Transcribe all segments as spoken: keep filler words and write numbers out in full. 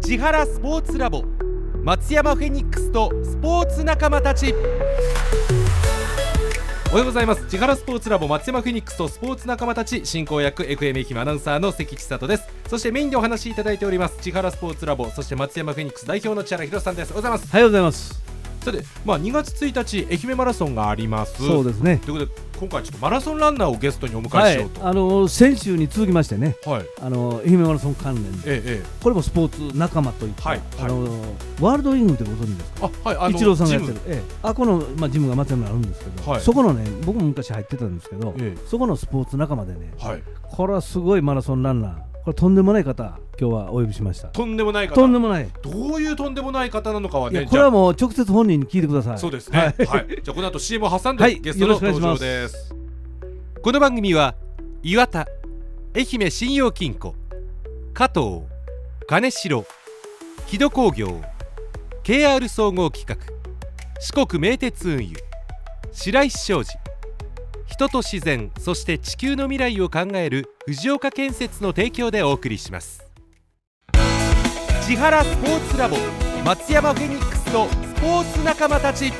千原スポーツラボ松山フェニックスとスポーツ仲間たち。おはようございます。千原スポーツラボ松山フェニックスとスポーツ仲間たち進行役 エフエム 愛媛アナウンサーの関千里です。そしてメインでお話しいただいております千原スポーツラボ、そして松山フェニックス代表の千原博さんです。おはようございます。 おはようございます。 さて、まあ、にがつついたち愛媛マラソンがあります。 そうですね。 ということで今回ちょっとマラソンランナーをゲストにお迎えしようと、 はい、あの先週に続きましてね、 はい、 あの愛媛マラソン関連で、ええ、これもスポーツ仲間といって、はい、あのワールドウィングってご存知ですか。 あ、はい、あのイチローさんがやってる、ええ、あこの、まあ、ジムが松山にあるんですけど、はい、そこのね僕も昔入ってたんですけど、ええ、そこのスポーツ仲間でね、はい、これはすごいマラソンランナー、これとんでもない方今日はお呼びしました。 とんでもない方。 とんでもない。 どういうとんでもない方なのかはね、 いやこれはもう直接本人に聞いてください。 そうですね、はいはい、じゃあこの後 シーエム を挟んで、はい、ゲストの登場です。この番組は岩田、愛媛信用金庫、加藤、金城、木戸工業、 ケーアール 総合企画、四国名鉄運輸、白石商事、人と自然、そして地球の未来を考える藤岡建設の提供でお送りします。千原スポーツラボ松山フェニックスのスポーツ仲間たち。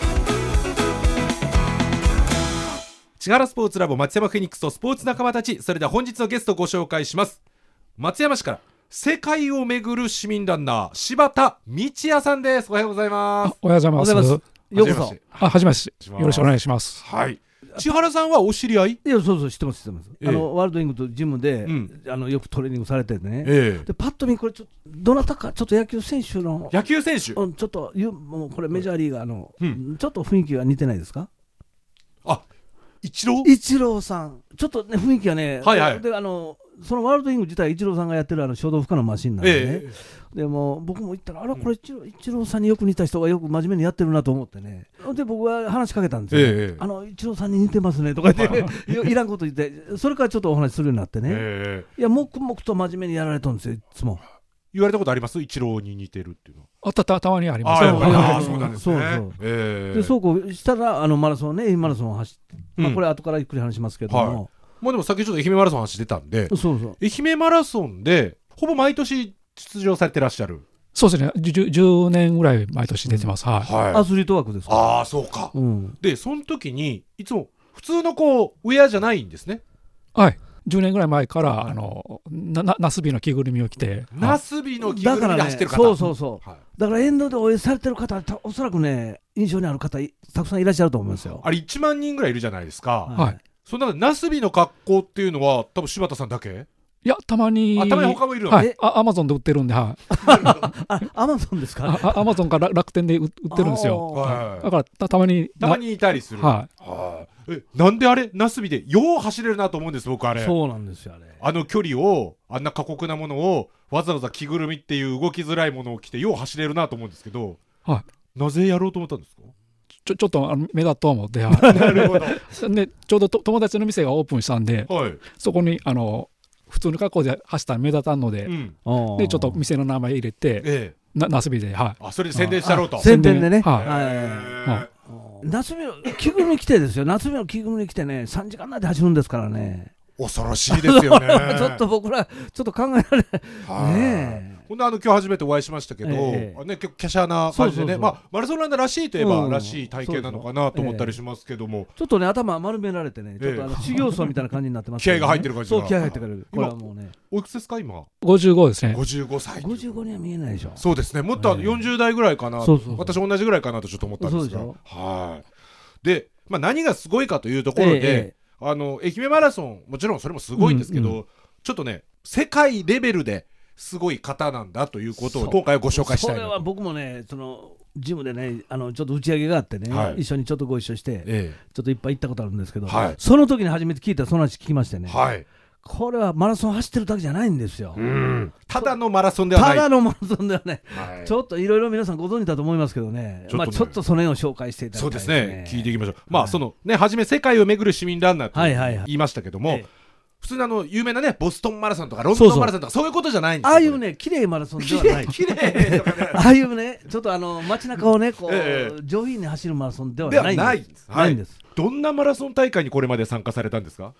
千原スポーツラボ松山フェニックスとスポーツ仲間たち、それでは本日のゲストをご紹介します。松山市から世界を巡る市民ランナー柴田道也さんです。おはようございます。 おはようございます。 ようこそ。 あ、はじめまして。よろしくお願いします。 はい。千原さんはお知り合い？ いや、そうそう、知ってます知ってます、ええ、あのワールドウィングとジムで、うん、あのよくトレーニングされてね、ええ、でパッと見これちょっとどなたかちょっと野球選手の野球選手、 うん、ちょっともうこれメジャーリーガーの、うん、ちょっと雰囲気が似てないですか？ あ、イチロー？ イチローさんちょっとね雰囲気がね、 はいはい、 であのそのワールドウィング自体イチローさんがやってるあの衝動負荷のマシンなんでね、ええ、でも僕も言ったらあらこれイチロー、イチローさんによく似た人がよく真面目にやってるなと思ってね、で僕は話しかけたんですよ、ええ、あのイチローさんに似てますねとか言っていらんこと言って、それからちょっとお話しするようになってね、ええ、いや黙々と真面目にやられたんですよ。いつも言われたことあります？イチローに似てるっていうのは。 あたたたまにあります。 ああ、そうなんですね。そうそう、 えー、でそうこうしたらあのマラソンね、愛媛マラソンを走って、うん、まあ、これ後からゆっくり話しますけども、はい、 まあ、でも先ほど愛媛マラソン走ってたんで、 そうそう愛媛マラソンでほぼ毎年出場されてらっしゃる。 そうですね、じゅじゅうねんぐらい毎年出てます、うん、はいはい、 アスリートワークですか？ ああ、そうか、うん、でその時にいつも普通のこうウェアじゃないんですね。 はい、じゅうねんぐらい前から、はい、あのなナスビの着ぐるみを着て、 ナスビの着ぐるみで走ってる方、 ね、そうそうそう、はい、だから沿道で応援されてる方おそらくね印象にある方たくさんいらっしゃると思いますよ。 あれいちまんにんぐらいいるじゃないですか、 はい、 その中でナスビの格好っていうのは多分柴田さんだけ？ いや、たまに、 あ、たまに他もいるの、 はい、あ、アマゾンで売ってるんで、はい、 あ、アマゾンですか？ あ、アマゾンか楽天で売ってるんですよ、はい、だからた、たまにたまにいたりする、はい、はあ、え、なんであれナスビでよう走れるなと思うんです僕あれ。 そうなんですよ、あれあの距離をあんな過酷なものをわざわざ着ぐるみっていう動きづらいものを着てよう走れるなと思うんですけど、はい、なぜやろうと思ったんですか？ ちょ, ちょっとあの目立とう思って、 なるほどでちょうどと友達の店がオープンしたんで、 はい、 そこにあの普通の格好で走ったら目立たんので、うん、でちょっと店の名前入れて、ええ、なナスビで、はい、 あ、それで宣伝したろうと。 宣伝でね、 はい、 はい、ナスビの着ぐるみ着てですよ、ナスビの着ぐるみ着てねさんじかんなんで走るんですからね。 恐ろしいですよねちょっと僕らちょっと考えられないねえ。 ほんであの今日初めてお会いしましたけど、ええ、ね、結構華奢な感じでね、まあ、マラソンランナーらしいといえば、うん、らしい体型なのかなと思ったりしますけども、ええ、 ちょっとね頭丸められてね、ちょっとあの修行僧みたいな感じになってますけど、ね、 気合が入ってる感じが。 そう、気合入ってくる。これはもうね、 おいくつですか今？ ごじゅうごですね。 ごじゅうごさい。 ごじゅうごには見えないでしょ。 そうですね、もっとよんじゅう代ぐらいかな、そうそうそう、私同じぐらいかなとちょっと思ったんですが、はい。で、まあ、何がすごいかというところで、ええ、あの愛媛マラソンもちろんそれもすごいんですけど、うんうん、ちょっとね世界レベルですごい方なんだということを今回はご紹介したいなと。 それは僕もねそのジムでねあのちょっと打ち上げがあってね、はい、一緒にちょっとご一緒して、ええ、ちょっといっぱい行ったことあるんですけど、はい、その時に初めて聞いたその話聞きましてね、はい、これはマラソン走ってるだけじゃないんですよ。うん、 ただのマラソンではない。 ただのマラソンではない、はい、ちょっといろいろ皆さんご存知だと思いますけどね、ちょっとね、まあ、ちょっとその辺を紹介していただきたいですね。 そうですね、聞いていきましょう。まあ、はい、そのね初め世界を巡る市民ランナーと言いましたけども、はいはいはい、普通のあの有名なねボストンマラソンとかロンドンマラソンとかそういうことじゃないんですよ。 ああいうね綺麗マラソンではない。 綺麗とかねああいうねちょっとあの街中をねこう、ええ、上品に走るマラソンではないんです。 ではないんです。はい、ないんです。どんなマラソン大会にこれまで参加されたんですか？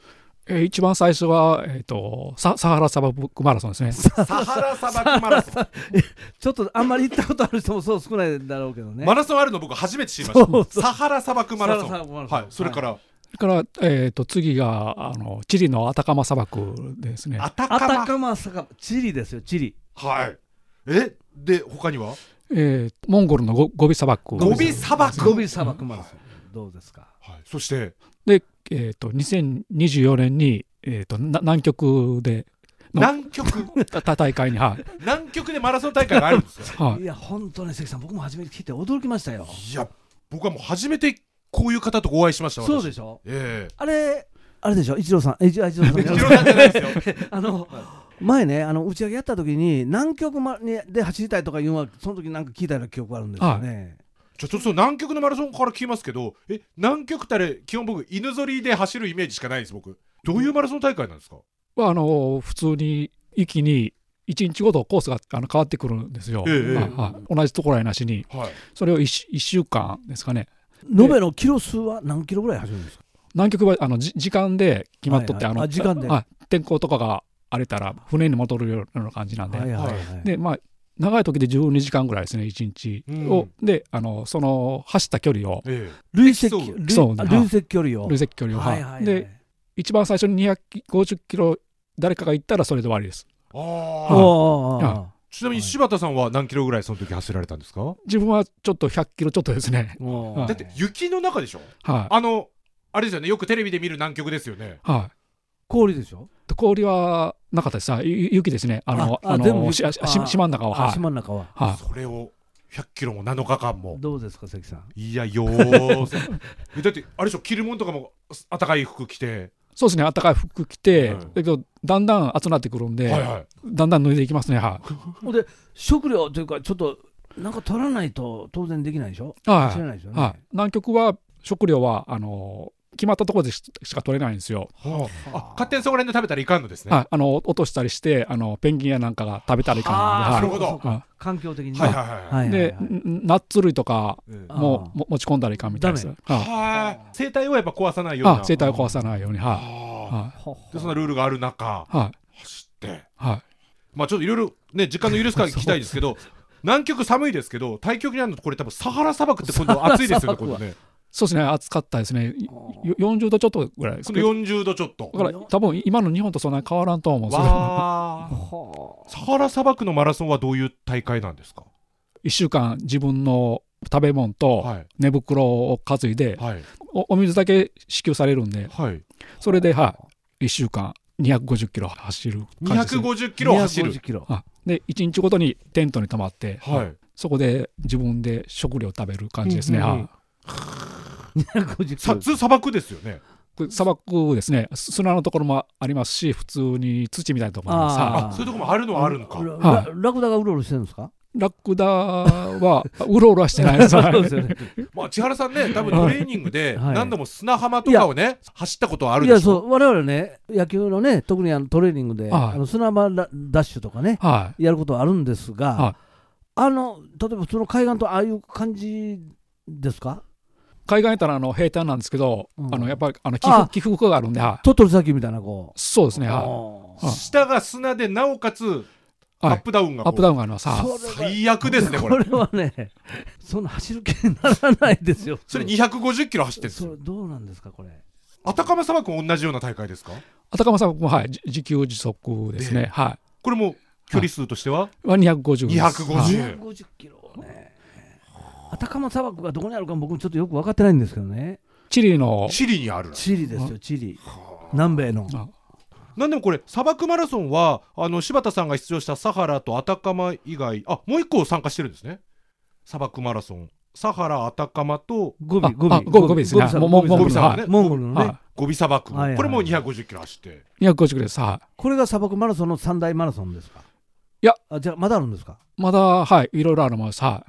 えー、一番最初は、えー、と サ, サハラ砂漠マラソンですね。 サハラ砂漠マラソンちょっとあんまり行ったことある人もそう少ないだろうけどね。 マラソンあるの僕初めて知りました。そうそう、サハラ砂漠マラソン。はい、それから、はい、 それから、えー、と次があのチリのアタカマ砂漠ですね。 アタカマ砂漠、チリですよ、チリ。 はい。えで他には、 えー、モンゴルのゴゴビ砂漠。 ゴビ砂漠。 ゴビ砂漠マラソン、どうですか。 はい、そしてで、えー、とにせんにじゅうよねんに、えー、と南極で南極大会に、はい、 南極でマラソン大会があるんですか。 はい、いや本当ね、関さん、僕も初めて聞いて驚きましたよ。 いや僕はもう初めてこういう方とお会いしました。 そうでしょ、 えー、 あれあれでしょ、一郎さん、え一郎さん一郎さんじゃないですよあの、前ね、あの打ち上げやった時に南極で走りたいとかいうのはその時なんか聞いたような記憶があるんですよね。はい、 ちょちょっと南極のマラソンから聞きますけど、え南極ってあれ基本僕犬ぞりで走るイメージしかないです。僕どういうマラソン大会なんですか。 あの普通に一気にいちにちごとコースがあの変わってくるんですよ。えーはいはい、同じところやなしに、はい、それを 1, いっしゅうかんですかね。 延べのキロ数は何キロぐらい走るんですか。 南極はあの時間で決まっとって、 はいはい、あの時間で、 はい、天候とかが荒れたら船に戻るような感じなんで、はいはいはい、でまあ長い時でじゅうにじかんぐらいですね、いちにちを、うん、であのその走った距離を、 ええ、累積累積距離を累積距離を、はいはいはい、で一番最初ににひゃくごじゅっキロ誰かが行ったらそれで終わりです。 あ、はい、ちなみに柴田さんは何キロぐらいその時走られたんですか。 自分はちょっとひゃっキロちょっとですね。 だって雪の中でしょ、はい、あのあれですよね、よくテレビで見る南極ですよね。 はい、 氷でしょ。 氷はなかったです。雪ですね。あのあのしし島の中は、はい、 島の中は、 はい、それをひゃっキロもなのかかんも。 どうですか関さん。 いやよーだってあれでしょ、着るもんとかも暖かい服着て。 そうですね、暖かい服着て、はい、だけどだんだん暑くなってくるんで、はいはい、だんだん脱いでいきますね。はい、 で食料というかちょっとなんか取らないと当然できないでしょ。 はい、知らないですよね。はい、南極は食料はあの決まったところでしか取れないんですよ。 はあ、あ、勝手にそこら辺で食べたらいかんのですね。 はい、あの落としたりしてあのペンギンやなんかが食べたらいかんので、はあ、なるほど、 はい、環境的に、ね、 はいはいはい、 でナッツ類とかも持ち込んだらいかんみたいです。はあ、生態をやっぱ壊さないような。 あ、生態を壊さないように、はあ、はい、でそんなルールがある中、はい、走って、はい、まあちょっといろいろね時間の許す限り聞きたいですけど南極寒いですけど太極にあるのとこれ多分サハラ砂漠って今度暑いですよね今度ね。 そうですね、暑かったですね。よんじゅうどちょっとぐらいです。 よんじゅうどちょっと。 だから多分今の日本とそんなに変わらんと思うんですよ。 サハラ砂漠のマラソンはどういう大会なんですか。 いっしゅうかん自分の食べ物と寝袋を担いで、はい、お, お水だけ支給されるんで、はい、それで、はい、いっしゅうかんにひゃくごじゅっキロ走る感じです。 にひゃくごじゅっキロ走る。にひゃくごじゅっキロ、 はい、でいちにちごとにテントに泊まって、はい、そこで自分で食料を食べる感じですね。うんうん、はいにひゃくごじゅっキロ砂漠ですよね。 砂漠ですね。砂のところもありますし普通に土みたいなところもあります。 あ、そういうところもあるのはあるのか。 はい、ラクダがうろうろしてるんですか。 ラクダはうろうろはしてないです。そうですよね。 まあ千原さんね、多分トレーニングで何度も砂浜とかをね、はい、走ったことはあるでしょ。いや、そう我々ね野球のね特にあのトレーニングで、はい、あの砂浜ダッシュとかね、はい、やることはあるんですが、はい、あの例えばその海岸とああいう感じですか。 海岸やったらあの平坦なんですけど、うん、あのやっぱりあの起伏起伏があるんで、はい、 鳥取砂丘みたいなこう。 そうですね。はい、 下が砂でなおかつアップダウンが、 はい、アップダウンがあります。 最悪ですねこれ。 これはねそんな走る気にならないですよ。 それにひゃくごじゅっキロ走ってるんですよ。 それどうなんですかこれ。 アタカマ砂漠も同じような大会ですか。 アタカマ砂漠も、はい、自給自足ですね。はい、 これも距離数としては、 はい、にひゃくごじゅうです。 にひゃくごじゅう、 にひゃくごじゅっキロね。アタカマ砂漠がどこにあるか僕もちょっとよく分かってないんですけどね。 チリのチリにある。 チリですよ、チリ、南米の。 なんでもこれ砂漠マラソンはあの柴田さんが出場したサハラとアタカマ以外、あ、もう一個参加してるんですね。砂漠マラソンサハラ、アタカマとゴビゴビゴビですね。モンゴルのね、 モンゴルのねゴビ砂漠、これもにひゃくごじゅっキロ走って。 にひゃくごじゅっキロです。はい。 これが砂漠マラソンの三大マラソンですか。 いや、 あ、じゃあまだあるんですか。 まだ、はい、いろいろあるものです。はい。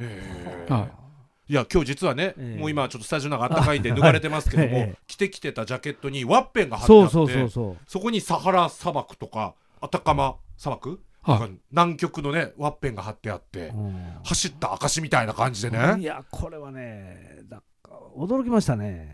はい。 いや今日実はね、えー、もう今ちょっとスタジオの中あったかいんで脱がれてますけども、えー、着てきてたジャケットにワッペンが貼ってあって、そうそうそうそう、そこにサハラ砂漠とかアタカマ砂漠、はい、南極のねワッペンが貼ってあって、うん、走った証みたいな感じでね。 いやこれはねだ驚きましたね。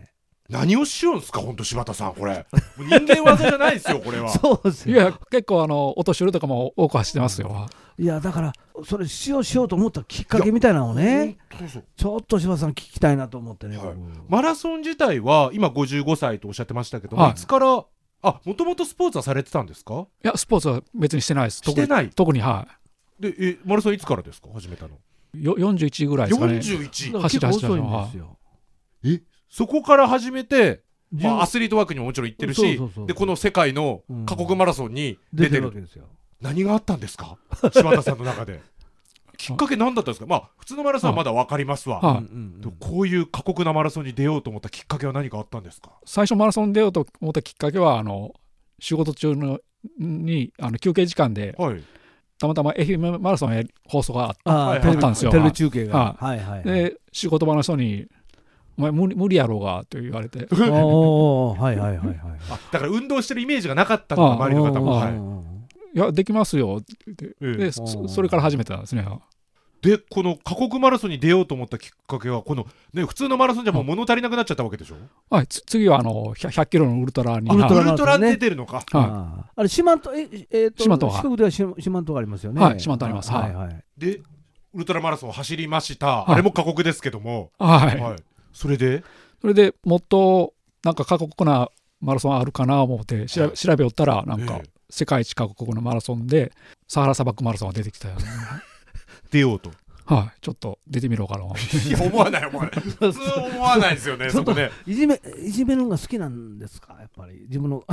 何をしようんですか本当柴田さんこれもう人間技じゃないですよこれはそうですよ。 いや結構あのお年寄りとかも多く走ってますよ。 いやだからそれしようしようと思ったきっかけみたいなのをねちょっと柴田さん聞きたいなと思ってね、はい、 マラソン自体は今ごじゅうごさいとおっしゃってましたけど、はい、いつからあもともとスポーツはされてたんですか？ いやスポーツは別にしてないです。 してない特にはいでえマラソンいつからですか始めたの？ よよんじゅういちぐらいですかね。 よんじゅういち走って走ってますよ。 えそこから始めて、まあ、アスリートワークにももちろん行ってるしでこの世界の過酷マラソンに出てる、うん、出てるわけですよ。何があったんですか柴田さんの中できっかけ何だったんですか？まあ普通のマラソンはまだ分かりますわ、はあ、こういう過酷なマラソンに出ようと思ったきっかけは何かあったんですか？ 最初マラソンに出ようと思ったきっかけはあの仕事中のにあの休憩時間で、はい、たまたま愛媛マラソンへ放送があったんですよ。 テレビ中継が、 はいはいはい、で仕事場の人にお前無理、無理やろうがと言われておはいはいはいはいあだから運動してるイメージがなかったのか周りの方も、はい、 いやできますよって言って、ええ、で そ, それから始めたんですね。 でこの過酷マラソンに出ようと思ったきっかけはこの、ね、普通のマラソンじゃもう物足りなくなっちゃったわけでしょ？ はい、次はあの ひゃっキロのウルトラにウルトラ、ウルトラに出てるのか、はい、 あ, あれ四万十ええー、と四万十は四国では四万十がありますよね。 はい四万十あります、はいはい、 でウルトラマラソンを走りました、はい、あれも過酷ですけども、 はいはい、それでそれでもっとなんか過酷なマラソンあるかなと思って調べ、はい、調べよったらなんか、ええ、世界一過酷なマラソンでサハラ砂漠マラソンが出てきたよね出ようとはい、ちょっと出てみろうかな。 いや思わない思わない普通思わないですよねそこねいじめいじめるのが好きなんですかやっぱり自分の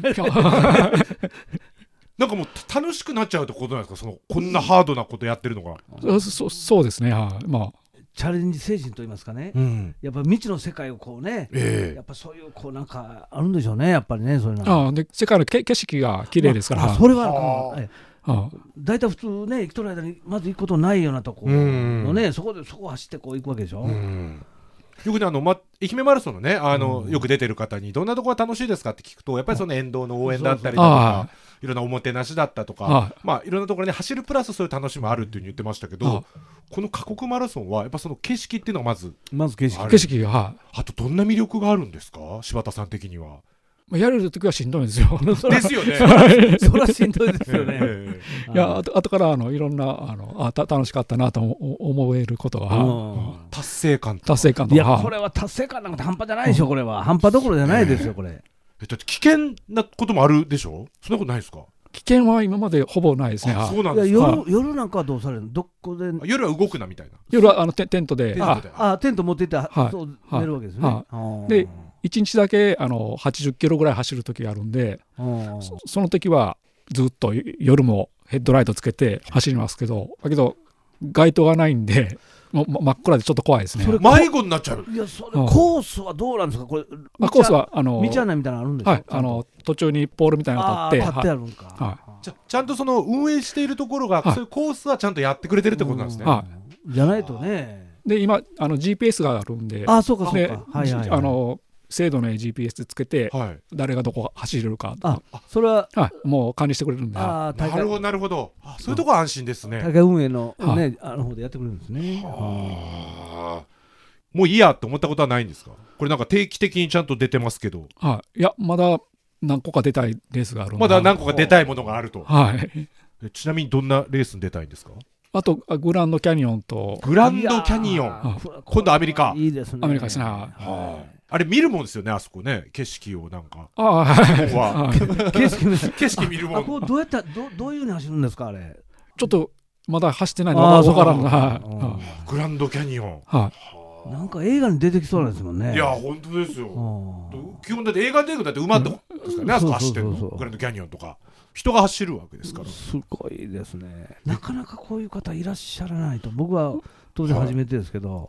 なんかもう楽しくなっちゃうってことなんですかそのこんなハードなことやってるのが。 そ, そ, そうですね、はい、まあチャレンジ精神といいますかね、うん、やっぱ未知の世界をこうね、えー、やっぱそういうこうなんかあるんでしょうねやっぱりねそういうの。 あで世界の景色が綺麗ですから、まあ、 それはああ大体普通ね生きとる間にまず行くことないようなとこのねそこでそこ走ってこう行くわけでしょ。うんよくねあの、ま、愛媛マラソンのねあの、うん、よく出てる方にどんなところが楽しいですかって聞くとやっぱりその沿道の応援だったりとかいろんなおもてなしだったとかまあいろんなところに走るプラスそういう楽しみもあるっていうふうに言ってましたけどこの過酷マラソンはやっぱその景色っていうのがまずまず景色景色が、はい、 あとどんな魅力があるんですか柴田さん的には。 やれるときはしんどいんですよ。 ですよね。 それはしんどいですよね。 いや、あとからあのいろんなあのあた楽しかったなと思えることが、うん、 達成感達成感とか。 いやこれは達成感なんか半端じゃないでしょこれは。半端どころじゃないですよこれ。 えだって危険なこともあるでしょ。そんなことないですか。 危険は今までほぼないですね。 あそうなんですか。 いや 夜, 夜なんかはどうされるのどこで。 夜は動くなみたいな。 夜はあのテントで。 テントでああテント持っていって、はい、そう寝るわけですね。 はい、でいちにちだけあのはちじゅっキロぐらい走る時があるんで そ, その時はずっと夜もヘッドライトつけて走りますけどだけど街灯がないんでもう真っ暗でちょっと怖いですね。 それ迷子になっちゃう。 いやそれコースはどうなんですかこれ。 あコースはあの道案内みたいなのあるんですか。 はいあの途中にポールみたいなの立って立ってあるんか、 はい、ち, ちゃんとその運営しているところが、はい、そういうコースはちゃんとやってくれてるってことなんですね。 はい、 じゃないとね。 で今あの ジーピーエス があるんであそうかそうか、はいはいはい、 あの精度の ジーピーエス つけて、はい、誰がどこ走れるかあそれは、 はい、もう管理してくれるんで。 あなるほどなるほどあそういうところは安心ですね。 大会運営の、ね、あの方でやってくれるんですね。 はもういいやって思ったことはないんですか。これなんか定期的にちゃんと出てますけど、 はい、いやまだ何個か出たいレースがある。 まだ何個か出たいものがあると。 はい、 ちなみにどんなレースに出たいんですか。 あとグランドキャニオンとグランドキャニオン今度アメリカ。 いいですね。 アメリカですね。 はいあれ見るもんですよねあそこね景色をなんかああはい景色景色見るもん。 あこうどうやったどどういう風に走るんですかあれ。 ちょっとまだ走ってないのが分からんな。 グランドキャニオンはいなんか映画に出てきそうなんですもんね。 いや本当ですよ。基本だって映画に出てくるだって馬ってですからねあそこ走ってるのグランドキャニオンとか人が走るわけですから。 すごいですね。なかなかこういう方いらっしゃらないと。僕は当然初めてですけど、 はい、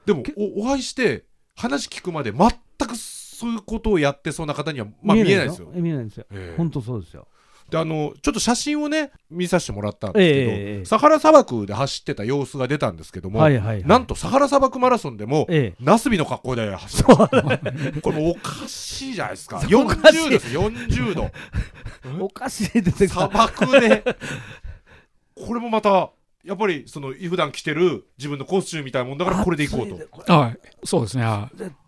でも お, お会いして話聞くまで全くそういうことをやってそうな方には、まあ、見えないですよ。 見えないですよ。本当そうですよ。 であのちょっと写真をね見させてもらったんですけど、えー、サハラ砂漠で走ってた様子が出たんですけども、はいはいはい、なんとサハラ砂漠マラソンでも、えー、ナスビの格好で走ってる。これもおかしいじゃないですか。よんじゅうですよんじゅうどおかしいですね。 砂漠でこれもまたやっぱりその普段着てる自分のコスチュームみたいなもんだからこれでいこうと。 はいそうですね。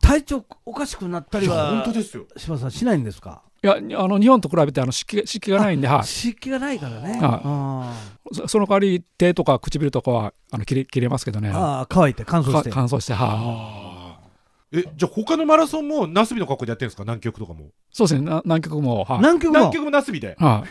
体調おかしくなったりは本当ですよ、 柴田さんしないんですか？ いや、あの日本と比べてあの湿気、湿気がないんで、はい、 湿気がないからね。 あそ, その代わり手とか唇とかはあの切れ、切れますけどね。 あ乾いて乾燥して乾燥して、はい。え、じゃあ他のマラソンもナスビの格好でやってるんですか？南極とかも。 そうですね、南極も、 はい、南極も南極もナスビで、はい、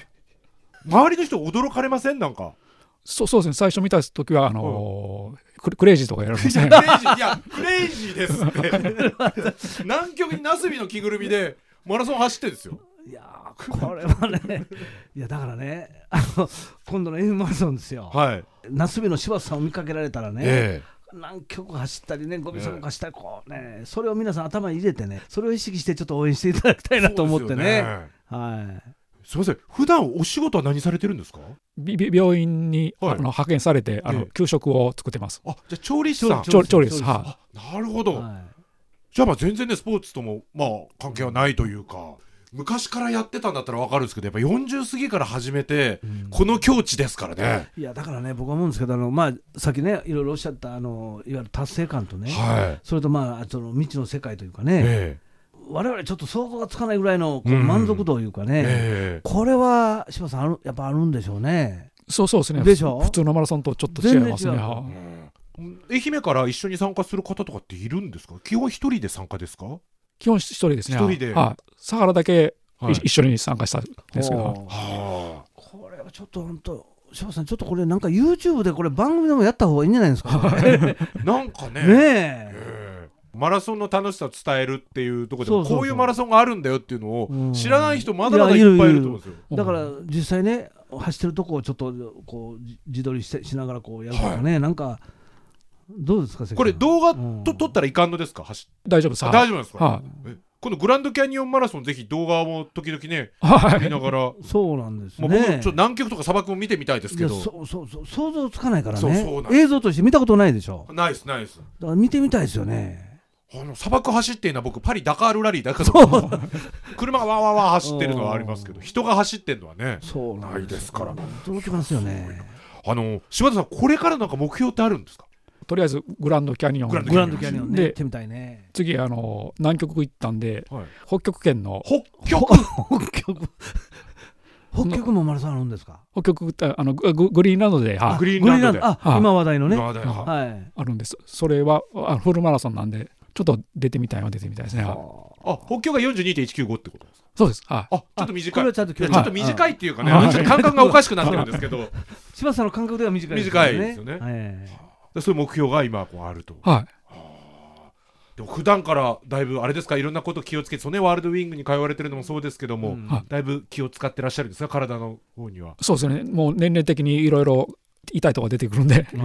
周りの人驚かれません？なんかそ, そうですね、最初見た時はあのーうん、クレイジーとかやられますね。 クレイジー、いやクレイジーですって南極にナスビの着ぐるみでマラソン走ってるんですよ。 いやこれはねいやだからね、あの今度の F マラソンですよ、はい、ナスビの柴田さんを見かけられたらね、えー、南極走ったりね、ゴミ走走ったり、こうね、それを皆さん頭に入れてね、それを意識してちょっと応援していただきたいなと思ってね。はい。 すみません、普段お仕事は何されてるんですか？ 病院に、はい、あの派遣されて、あの、えー、給食を作ってます。 あ、じゃあ調理師さん。 調理です。はい。なるほど。はい、じゃあまあ全然ねスポーツともまあ関係はないというか。昔からやってたんだったら分かるんですけど、やっぱよんじゅう過ぎから始めて、うん、この境地ですからね。 いやだからね、僕は思うんですけど、あの、まあ、さっきねいろいろおっしゃったあのいわゆる達成感とね、はい、それとまあその未知の世界というかね、えー、我々ちょっと想像がつかないぐらいのこう満足度というかね、うんえー、これは柴田さんあるやっぱあるんでしょうね。 そうそうですね。 でしょ？ 普通のマラソンとちょっと違いますね。 うん、愛媛から一緒に参加する方とかっているんですか？基本一人で参加ですか？ 基本一人ですね。 一人で。 はい。サハラだけはい、一緒に参加したんですけど、 はあ、これはちょっと本当柴田さん、ちょっとこれなんか YouTube でこれ番組でもやった方がいいんじゃないですか？ なんかね、 ねええー、マラソンの楽しさを伝えるっていうところでもこういうマラソンがあるんだよっていうのを知らない人まだまだいっぱいいると思うんですよ。 だから実際ね走ってるとこをちょっとこう自撮りしてしながらこうやるとかね、はい、なんかどうですか？ これ動画と撮ったらいかんのですか？走大丈夫です。 大丈夫ですか？はい、このグランドキャニオンマラソンぜひ動画も時々ね、 はい、 見ながらそうなんですね。 もう僕ちょっと南極とか砂漠も見てみたいですけど、 そうそうそう、想像つかないからね。 そうそう映像として見たことないでしょ。 ないですないです。だから見てみたいですよね。 あの砂漠走ってるのは僕パリダカールラリーだけど車がわーわーわー走ってるのはありますけど、人が走ってるのはねそうないですから。 驚きますよね。 あの柴田さん、これからなんか目標ってあるんですか？ とりあえずグランドキャニオン、 グランドキャニオンね、行ってみたいね。 次あの南極行ったんで、はい、北極圏の北極北極北極もマラソンあるんですか？ 北極ってあの グ, グリーンランドで、 グリーンランドで、 あ、今話題のね、 今話題の、 はい、 あるんです。それはあフルマラソンなんでちょっと出てみたいは出てみたいですね。 あ、北極が よんじゅうにてんいちきゅうご ってことですか？ そうです。あ、 ちょっと短い。 これはちゃんとちょっと短いっていうかね、ちょっと感覚がおかしくなってるんですけど、 柴田さんの感覚では短いですよね。 短いですよね。はい、そういう目標が今こうあると。 はい。 でも普段からだいぶあれですか、いろんなこと気をつけて、そのね、ワールドウィングに通われてるのもそうですけども、うん、だいぶ気を使ってらっしゃるんですか、体の方には。 そうですね。もう年齢的にいろいろ痛いところが出てくるんで、 うん、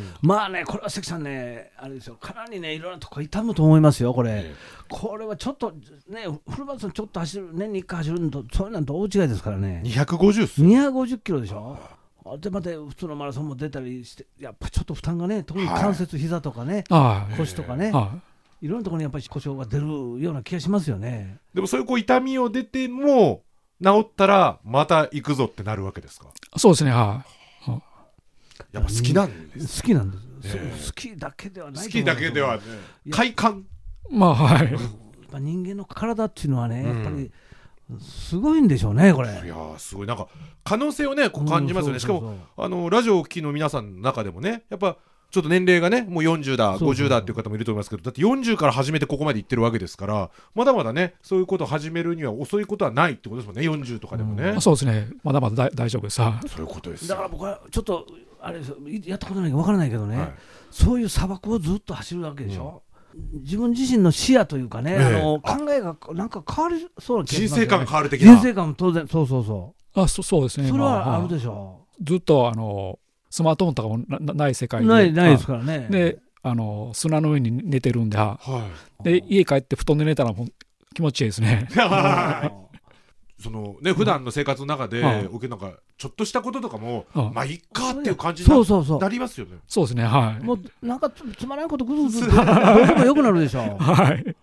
まあね、これは関さんね、あれですよ、かなりねいろんなとこ痛むと思いますよ。これこれはちょっとね、フルマラソンちょっと走る、年にいっかい走るのとそういうのと大違いですからね。 にひゃくごじゅうっす。 にひゃくごじゅっキロでしょ。でまた普通のマラソンも出たりして、やっぱちょっと負担がね、特に関節、膝とかね、はい、腰とかね、はい、いろんなところにやっぱり故障が出るような気がしますよね。 でもそういうこう痛みを出ても治ったらまた行くぞってなるわけですか？ そうですね。はい、 やっぱ好きなんです。 好きなんです、ね、好きだけではない。 好きだけではね、快感。 まあはい。 やっぱ人間の体っていうのはね、やっぱりすごいんでしょうね、これ。 いやすごい、なんか可能性をねこう感じますよね。しかもあのラジオを聴きの皆さんの中でもね、やっぱちょっと年齢がねもうよんじゅうだごじゅうだっていう方もいると思いますけど、だってよんじゅうから始めてここまでいってるわけですから、まだまだねそういうことを始めるには遅いことはないってことですもんね。よんじゅうとかでもね、 うん、そうですね。まだまだ大丈夫です。 そういうことです。 だから僕はちょっとあれですよ、やったことないか分からないけどね、はい、そういう砂漠をずっと走るわけでしょ、うん、自分自身の視野というかね、えー、あの考えがなんか変わりそうな気がしますよね。 人生観が変わる的な。 人生観も当然、そうそうそう。 あ、そ, そうですね。 それはあるでしょう。 ずっとあのスマートフォンとかも な, ない世界でないないですからね。 であの砂の上に寝てるんで、はい、で家帰って布団で寝たらもう気持ちいいですね。 そのね、普段の生活の中で、うん、なんかちょっとしたこととかも、うん、まあいっかっていう感じに な, そうそうそうなりますよね。 そうですね。はい。 もうなんか つ, つまらないことぐずぐずどうでもよくなるでしょ。 はい。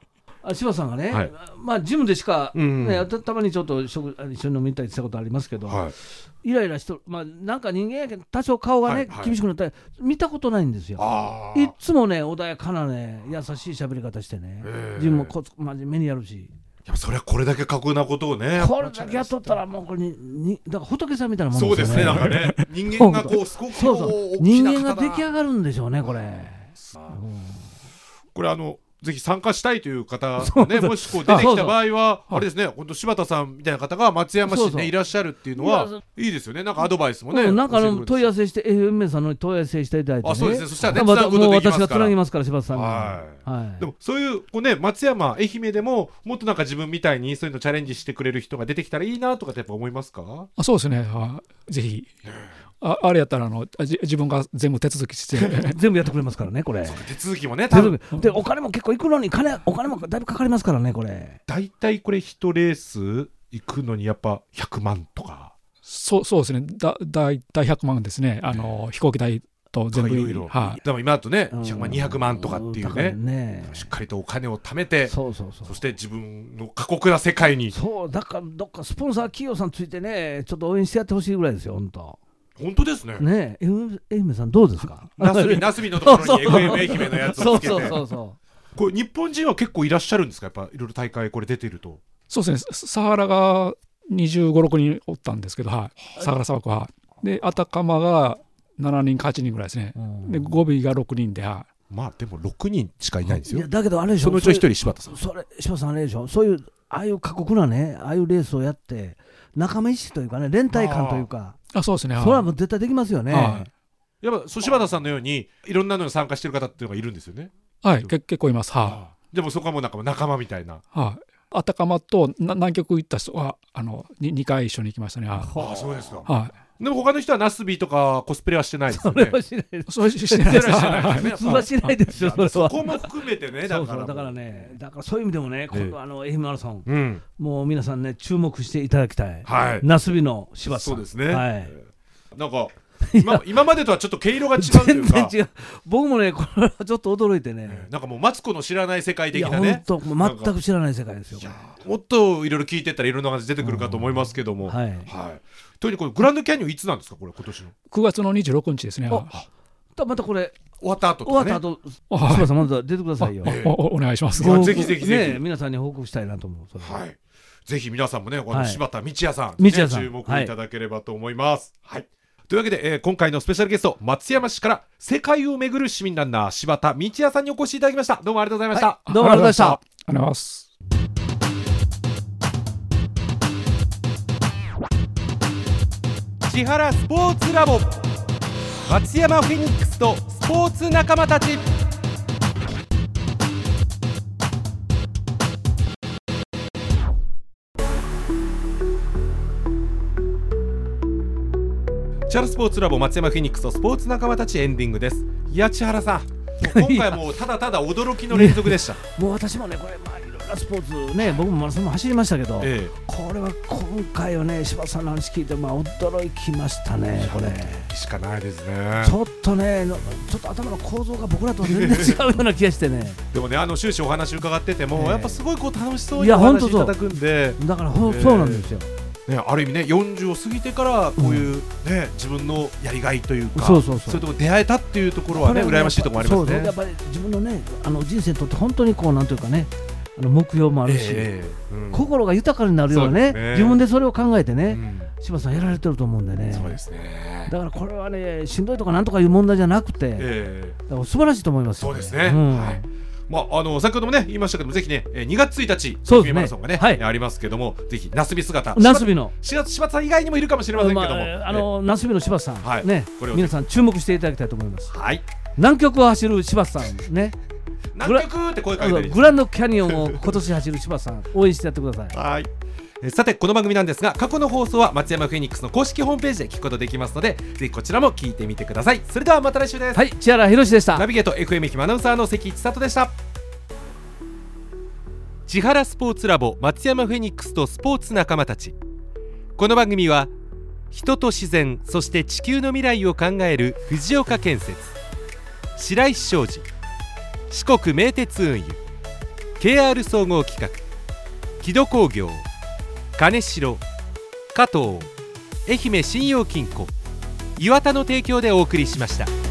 柴田さんがね、はい、まあジムでしか、ね、うんうん、た, たまにちょっと食一緒に飲みたりしたことありますけど、はい、イライラしとる、まあ、なんか人間やけど多少顔がね、はいはい、厳しくなったら見たことないんですよ。いつもね穏やかなね優しい喋り方してね、自分もこ真面目にやるし。 いやそれはこれだけ過酷なことをねこれだけやっとったらもうこれににだから仏さんみたいなもんですよね。 そうですね、なんかね人間がこうすごくそうそう人間が出来上がるんでしょうねこれ、うん、 これあのぜひ参加したいという方がねもしこう出てきた場合はあれですね、本当柴田さんみたいな方が松山市に、ね、いらっしゃるっていうのはいいですよね。なんかアドバイスもね、 うん、なんかあの問い合わせして エフエム さんの問い合わせしていただいて、ね、 あそうですね、そしたらねつなぐことできますから、 もう私がつなぎますから柴田さんに、 はいはい、でもそういうこうね松山愛媛でももっとなんか自分みたいにそういうのチャレンジしてくれる人が出てきたらいいなとかってやっぱ思いますか？ あそうですね、あぜひあ, あれやったらあの自分が全部手続きして全部やってくれますからねこれ。 手続きもね多分でお金も結構いくのに金お金もだいぶかかりますからねこれ。 だいたいこれいちレース行くのにやっぱひゃくまんとか。 そうそうですね、だだいたいひゃくまんですね、あの飛行機代と全部いろいろ、 はい、でも今だとねひゃくまんにひゃくまんとかっていう ね, ねしっかりとお金を貯めて、そうそうそう、そして自分の過酷な世界に、 そうだからどっかスポンサー企業さんついてねちょっと応援してやってほしいぐらいですよ本当。 本当ですね。 ねえ、愛媛さんどうですか？ なすびなすびのところに エフエム 愛媛のやつをつけて。 そうそうそうこれ日本人は結構いらっしゃるんですか？やっぱいろいろ大会これ出てると。 そうですね。サハラがにじゅうご、ろくにんおったんですけど、はい、サハラ砂漠は。でアタカマがしちにんかはちにんぐらいですね。うん、でゴビがろくにんで、はい、 まあでもろくにんしかいないんですよ。いやだけどあれでしょ。 そのうちのひとり柴田さん。 それ柴田さんあれでしょ。そういうああいう過酷なねああいうレースをやって仲間意識というかね連帯感というか。 あそうですね、 それはもう絶対できますよね。はい、やっぱ柴田さんのようにいろんなのに参加してる方っていうのがいるんですよね。 はい、結構います。はい、 でもそこはもうなんか仲間みたいな。 はい、アタカマと南極行った人はあの 2, にかい一緒に行きましたね。はあ、そうですか。 はい、 でも他の人はナスビとかコスプレはしてないですよね。 それはしないです。 それしてないです。 普通はしないですよ。それはそこも含めてね。だからそうそうだからね、だからそういう意味でもね、今度あの愛媛マラソン、うん、もう皆さんね注目していただきたい。はい、ナスビの柴田さん。 そうですね。 はい。 なんか 今, 今までとはちょっと毛色が違うというか全然違う。僕もねこれはちょっと驚いてね、 えー、なんかもうマツコの知らない世界的なね、 本当全く知らない世界ですよ。 もっといろいろ聞いてったらいろんな話出てくるかと思いますけども、うん、はい、はい、とにかくグランドキャニオンいつなんですかこれ今年のくがつのにじゅうろくにちですね。 またこれ終わった後とかね、 終わった後柴田さんまた出てくださいよ。 お, お, お願いします。 ぜひぜひぜひ、 ね、皆さんに報告したいなと思う。 はい、ぜひ皆さんもねこの柴田道也さん、 ね、 注目いただければと思います。はい、はい、というわけで、えー、今回のスペシャルゲスト松山市から世界を巡る市民ランナー柴田道也さんにお越しいただきました。どうもありがとうございました。 はい、どうもありがとうございました。 ありがとうございます。 千原スポーツラボ松山フェニックスとスポーツ仲間たち。千原スポーツラボ松山フェニックスとスポーツ仲間たちエンディングです。いや千原さん今回もうただただ驚きの連続でした。 もう私もねこれまあいろんなスポーツね僕もマラソンも走りましたけど、ええ、これは今回はね柴田さんの話聞いてまあ驚きましたね。これしかないですね。 ちょっとねちょっと頭の構造が僕らと全然違うような気がしてねでもねあの終始お話伺ってても、えー、やっぱすごいこう楽しそうにお話いただくんで、 だからほ、えー、そうなんですよ。 ね、ある意味ねよんじゅうを過ぎてからこういう、うんね、自分のやりがいというかそうそうそうそういうところ出会えたっていうところはね羨ましいところもありますね。 そうやっぱり自分のねあの人生にとって本当にこうなんというかねあの目標もあるし、えーうん、心が豊かになるような ね, ね自分でそれを考えてね、うん、柴田さんやられてると思うんでね。 そうですね。 だからこれはねしんどいとかなんとかいう問題じゃなくて、えー、だから素晴らしいと思いますよ、ね、 そうですね、うんはい。まあ、あの先ほどもね言いましたけどもぜひねにがつついたちそうですねマラソンがね、はい、ありますけどもぜひナスビ姿ナスビの柴田さん以外にもいるかもしれませんけども、まあ、あのナスビの柴田さん、はい、ねこれを皆さん注目していただきたいと思います。 はい、 南極を走る柴田さんね南極って声かけたりグランドキャニオンを今年走る柴田さん応援してやってください。 はい。さてこの番組なんですが過去の放送は松山フェニックスの公式ホームページで聞くことできますのでぜひこちらも聞いてみてください。それではまた来週です。 はい、千原博でした。 ナビゲート エフエム 愛媛アナウンサーの関千里でした。千原スポーツラボ松山フェニックスとスポーツ仲間たち。この番組は人と自然そして地球の未来を考える藤岡建設、白石商事、四国名鉄運輸、 ケーアール 総合企画、木戸工業、金城、加藤、愛媛信用金庫、岩田の提供でお送りしました。